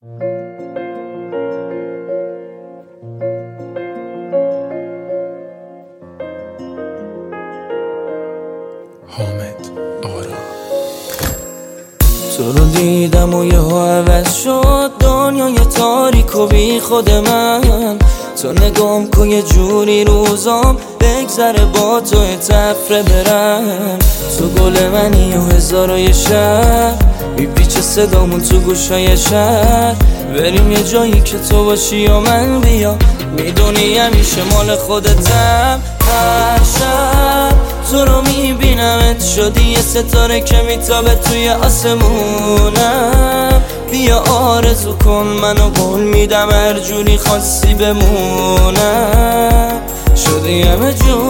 حامد آرا. تو رو دیدم و یه عوض شد دنیای تاریک و بی خود من. تو نگام کن یه جوری روزام بگذره با تو تفره برم. تو گل منی و هزار و یه شب میپیچه صدامون تو گوشای شهر. بریم یه جایی که تو باشی و من بیا، میدونی همیشه مال خودتم. هر شب تو رو میبینمت شدی یه ستاره که میتابه توی آسمونم. بیا آرزو کن منو قول میدم هر جوری خواستی بمونم. شدی همه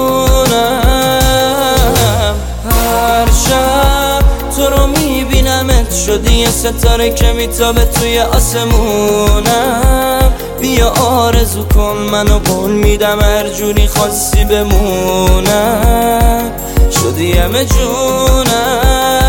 جونم. هر شب تو رو میبینمت شدی یه ستاره که میتابه توی آسمونم. بیا آرزو کن منو قول میدم هر جوری خواستی بمونم. شدی همه جونم.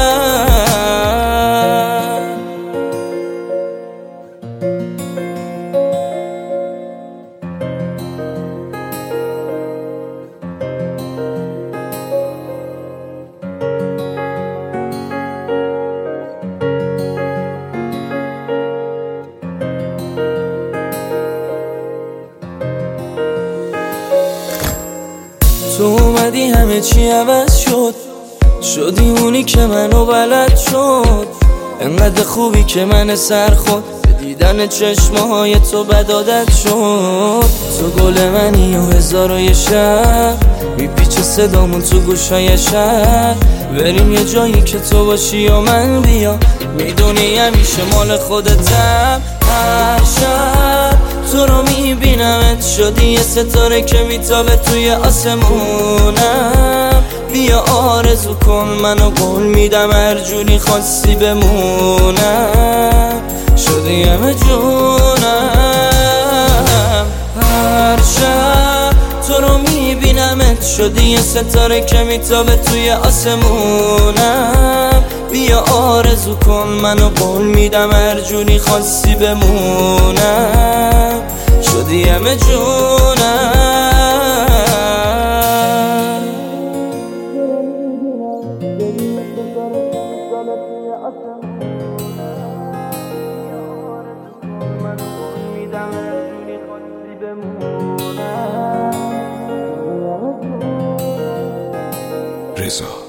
تو اومدی همه چی عوض شد، شدی اونی که منو بلد شد. انقدر خوبی که من سر خود به دیدن چشمهای تو بد عادت شد. تو گل منی و هزار و یه شب میپیچه صدامون تو گوشای شهر. بریم یه جایی که تو باشی و من بیا، میدونی همیشه مال خودتم. هر شب تو رو میبینمت شدی یه ستاره که میتابه توی آسمونم. بیا آرزو کن منو قول میدم هر جوری خواستی بمونم. شدی همه جونم. هر شب تو رو میبینمت شدی یه ستاره که میتابه توی آسمونم. بیا آرزو کن منو قول میدم هر جوری خواستی بمونم. شدی همه جونم. رضا